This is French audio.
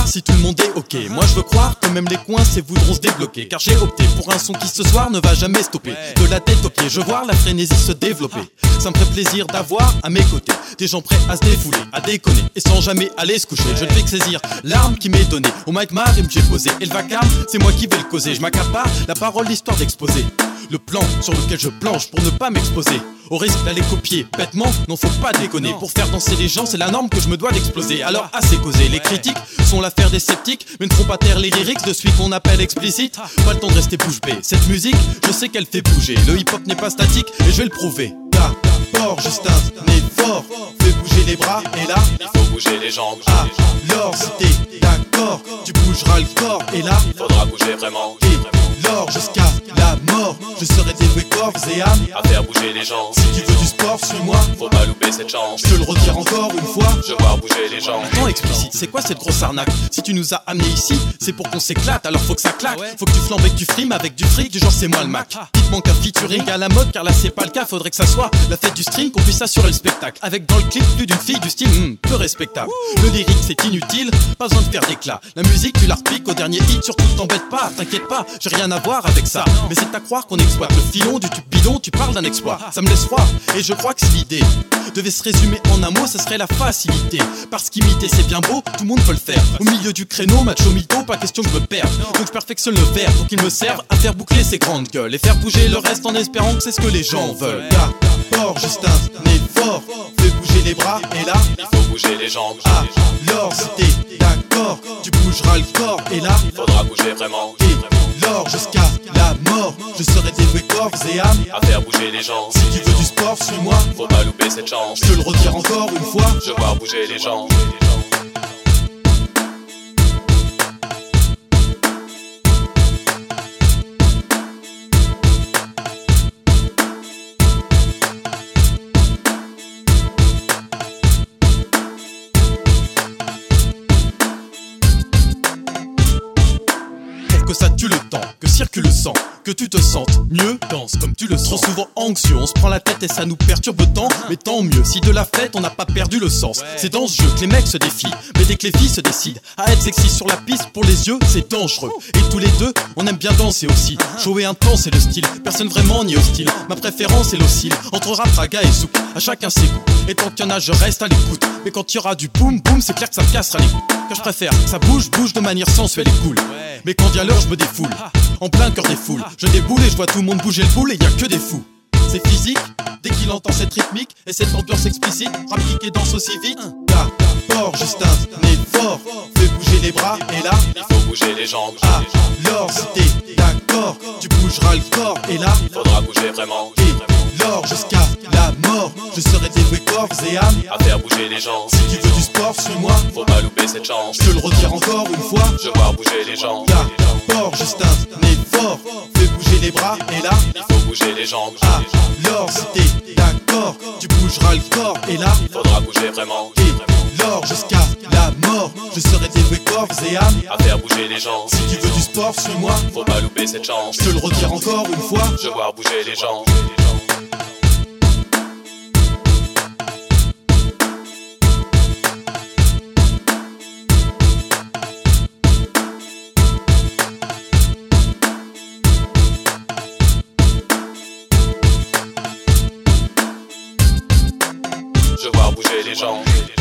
si tout le monde est ok. Moi je veux croire que même les coincés voudront se débloquer, car j'ai opté pour un son qui ce soir ne va jamais stopper. De la tête aux pieds, je vois la frénésie se développer. Ça me ferait plaisir d'avoir à mes côtés des gens prêts à se défouler, à déconner, et sans jamais aller se coucher. Je ne fais que saisir l'arme qui m'est donnée. Au mic ma rime j'ai posé, et le vacarme c'est moi qui vais le causer. Je m'accapare la parole l'histoire d'exposer le plan sur lequel je planche pour ne pas m'exposer au risque d'aller copier bêtement. Non, faut pas déconner, pour faire danser les gens c'est la norme que je me dois d'exploser. Alors assez causé, les critiques sont l'affaire des sceptiques, mais ne feront pas taire les lyrics de celui qu'on appelle explicite. Pas le temps de rester bouche bée, cette musique je sais qu'elle fait bouger. Le hip hop n'est pas statique et je vais le prouver. D'abord juste un effort, fais bouger les bras et là il faut bouger les jambes. Alors si t'es d'accord, tu bougeras le corps et là il faudra bouger vraiment. Et lors jusqu'à la mort, je serai dévoué corps et âme à faire bouger les gens. Si tu veux du sport, suis-moi, faut pas louper cette chance. Je te le redire encore une fois, je vois bouger les gens. Attends explicite, c'est quoi cette grosse arnaque? Si tu nous as amenés ici, c'est pour qu'on s'éclate, alors faut que ça claque. Faut que tu flambes avec du frime, avec du fric, du genre c'est moi le Mac. Il te manque un featuring à la mode, car là c'est pas le cas. Faudrait que ça soit la fête du string, qu'on puisse assurer le spectacle. Avec dans le clip plus d'une fille du style peu respectable. Le lyrique c'est inutile, pas besoin de faire d'éclat. La musique tu la repiques au dernier hit, surtout t'embête pas, t'inquiète pas, j'ai rien à voir avec ça. Mais c'est à croire qu'on exploite le filon du tube bidon, tu parles d'un exploit. Ça me laisse froid, et je crois que si l'idée devait se résumer en un mot, ce serait la facilité. Parce qu'imiter c'est bien beau, tout le monde peut le faire. Au milieu du créneau, macho mytho, pas question que je me perde. Donc je perfectionne le verbe pour qu'il me serve à faire boucler ses grandes gueules et faire bouger le reste en espérant que c'est ce que les gens veulent. D'abord juste un effort, fais bouger les bras et là il faut bouger les jambes. Alors si t'es d'accord, tu bougeras le corps et là il faudra bouger vraiment. Et lors jusqu'à la mort, je serai dévoué corps et âme à faire bouger les gens. Si tu veux du sport, suis-moi, faut pas louper cette chance. Je te le redire encore une fois, je vois bouger les gens. que ça tue le temps, que circule le sang, que tu te sentes mieux, danse comme tu le sens. Trop souvent anxieux, on se prend la tête et ça nous perturbe tant. Mais tant mieux, si de la fête on n'a pas perdu le sens. C'est dans ce jeu que les mecs se défient, mais dès que les filles se décident à être sexy sur la piste, pour les yeux c'est dangereux. Et tous les deux, on aime bien danser aussi. Chaud et intense c'est le style, personne vraiment n'y est hostile. Ma préférence est l'oscille, entre rap, raga et souk, à chacun ses goûts. Et tant qu'il y en a je reste à l'écoute. Mais quand il y aura du boum boum, c'est clair que ça me cassera les coups. Que je préfère, que ça bouge de manière sensuelle et cool. Mais quand vient l'heure je me défoule, en plein cœur des foules. Je déboule et je vois tout le monde bouger le boule et y a que des fous. C'est physique, dès qu'il entend cette rythmique et cette ambiance explicite, rap et danse aussi vite. D'abord juste un effort, fais bouger les bras et là il faut bouger les jambes. Alors si t'es d'accord, tu bougeras le corps et là il faudra bouger vraiment. Et lors jusqu'à la mort, je serai dévoué corps et âme à faire bouger les gens. Si tu veux du sport, suis-moi, faut pas louper cette chance. Je te le redire encore une fois, je vois bouger les gens. D'abord juste un effort, fais bouger les bras et là il faut bouger les jambes. Alors si t'es d'accord, tu bougeras le corps et là il faudra bouger vraiment. Et lors jusqu'à la mort, je serai dévoué corps et âme à faire bouger les gens. Si tu veux du sport, suis-moi, faut pas louper cette chance. Je te le redire encore une fois, je vois bouger les gens. Je vois bouger les gens.